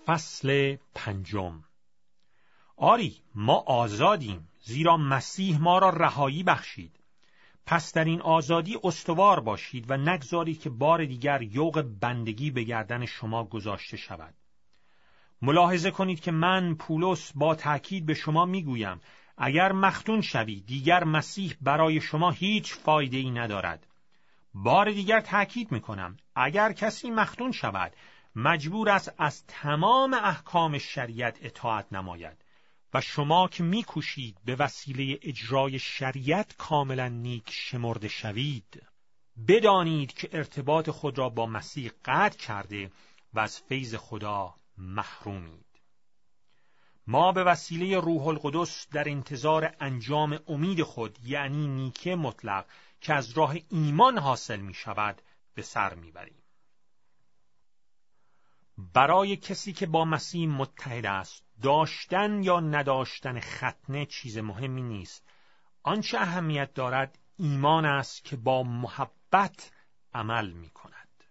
فصل 5. آری، ما آزادیم، زیرا مسیح ما را رهایی بخشید. پس در این آزادی استوار باشید و نگذارید که بار دیگر یوغ بندگی به گردن شما گذاشته شود. ملاحظه کنید که من پولس با تأکید به شما میگویم اگر مختون شوید دیگر مسیح برای شما هیچ فایده‌ای ندارد. بار دیگر تأکید میکنم اگر کسی مختون شود مجبور است از تمام احکام شریعت اطاعت نماید و شما که میکوشید به وسیله اجرای شریعت کاملا نیک شمرده شوید، بدانید که ارتباط خود را با مسیح قطع کرده و از فیض خدا محرومید. ما به وسیله روح القدس در انتظار انجام امید خود، یعنی نیکی مطلق که از راه ایمان حاصل می شود، به سر می بریم. برای کسی که با مسیح متحد است، داشتن یا نداشتن ختنه چیز مهمی نیست. آنچه اهمیت دارد ایمان است که با محبت عمل می کند.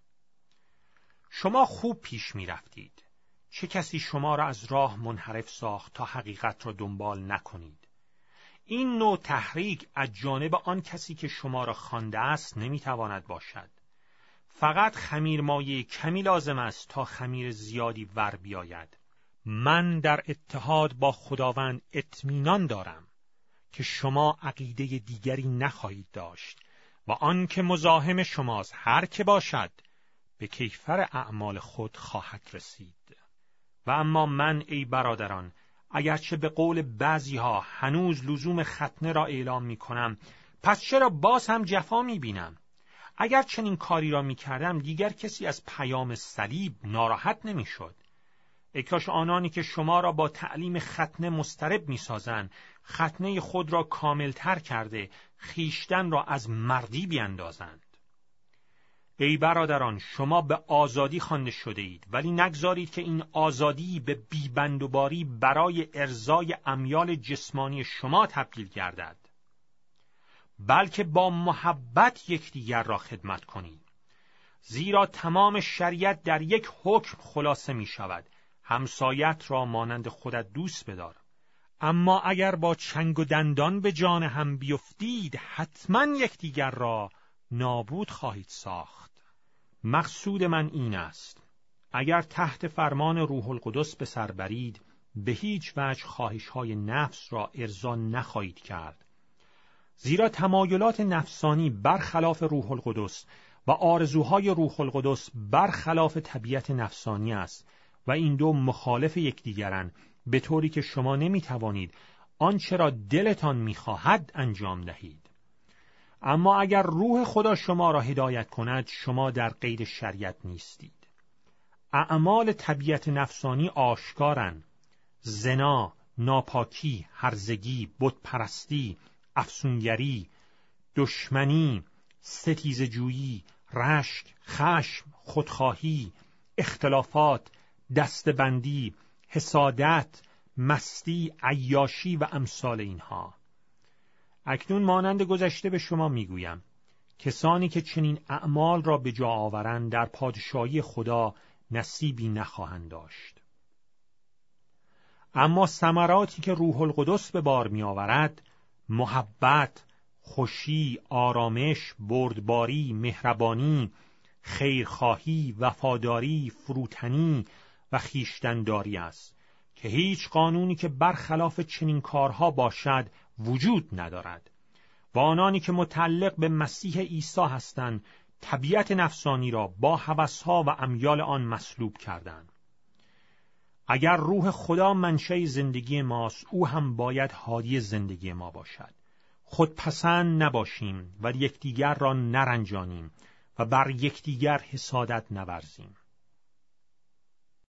شما خوب پیش می رفتید. چه کسی شما را از راه منحرف ساخت تا حقیقت را دنبال نکنید؟ این نوع تحریک از جانب آن کسی که شما را خوانده است نمیتواند باشد. فقط خمیرمایه کمی لازم است تا خمیر زیادی ور بیاید. من در اتحاد با خداوند اطمینان دارم که شما عقیده دیگری نخواهید داشت و آن که مزاحم شماست هر که باشد به کیفر اعمال خود خواهد رسید. و اما من ای برادران، اگرچه به قول بعضی‌ها هنوز لزوم ختنه را اعلام می‌کنم، پس چرا باز هم جفا می‌بینم؟ اگر چنین کاری را می‌کردم دیگر کسی از پیام صلیب ناراحت نمی‌شد. ای کاش آنانی که شما را با تعلیم ختنه مضطرب می‌سازند، ختنه خود را کاملتر کرده خیشتن را از مردی بیندازند. ای برادران، شما به آزادی خوانده شده اید، ولی نگذارید که این آزادی به بی‌بندوباری برای ارضای امیال جسمانی شما تبدیل گردد، بلکه با محبت یکدیگر را خدمت کنید. زیرا تمام شریعت در یک حکم خلاصه می شود: همسایت را مانند خودت دوست بدار. اما اگر با چنگ و دندان به جان هم بیفتید، حتما یکدیگر را نابود خواهید ساخت. مقصود من این است: اگر تحت فرمان روح القدس به سر برید، به هیچ وجه خواهش‌های نفس را ارضا نخواهید کرد. زیرا تمایلات نفسانی برخلاف روح القدس و آرزوهای روح القدس برخلاف طبیعت نفسانی است و این دو مخالف یکدیگرند، به طوری که شما نمی‌توانید آنچه را دلتان می‌خواهد انجام دهید. اما اگر روح خدا شما را هدایت کند، شما در قید شریعت نیستید. اعمال طبیعت نفسانی آشکارند: زنا، ناپاکی، هرزگی، بتپرستی، افسونگری، دشمنی، ستیزه‌جویی، رشک، خشم، خودخواهی، اختلافات، دستبندی، حسادت، مستی، عیاشی و امثال اینها. اکنون مانند گذشته به شما میگویم: کسانی که چنین اعمال را به جا آورند در پادشاهی خدا نصیبی نخواهند داشت. اما ثمراتی که روح القدس به بار می آورد، محبت، خوشی، آرامش، بردباری، مهربانی، خیرخواهی، وفاداری، فروتنی و خویشتن‌داری است که هیچ قانونی که برخلاف چنین کارها باشد وجود ندارد. و آنانی که متعلق به مسیح عیسی هستند طبیعت نفسانی را با هوس‌ها و امیال آن مسلوب کردند. اگر روح خدا منشأ زندگی ماست، او هم باید هادی زندگی ما باشد. خودپسند نباشیم و یکدیگر را نرنجانیم و بر یکدیگر حسادت نورزیم.